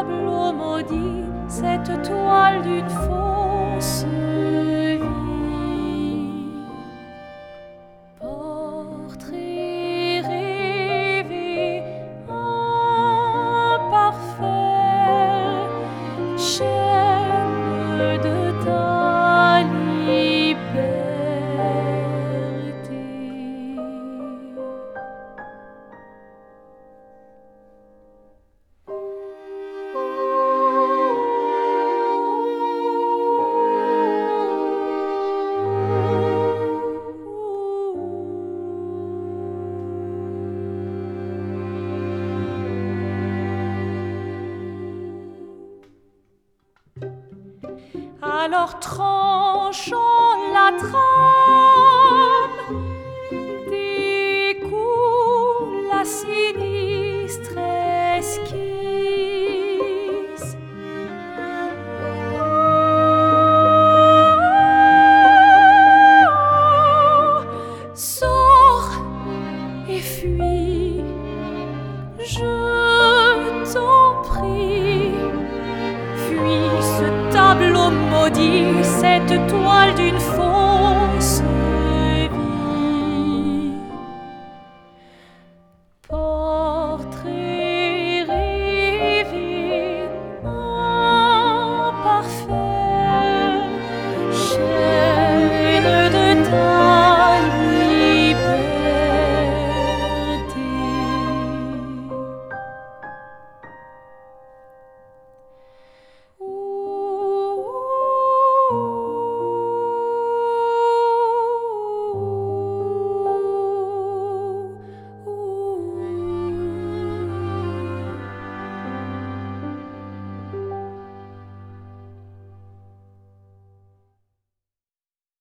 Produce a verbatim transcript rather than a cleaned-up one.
tableau maudit, cette toile d'une fausse vie. Portrait rêvé, imparfait, chaîne de ta liberté. Alors tranchons la trame, découle la sinistre esquisse. Sors et fuis, je t'en prie. Fuis ce tableau maudit, cette toile d'une fausse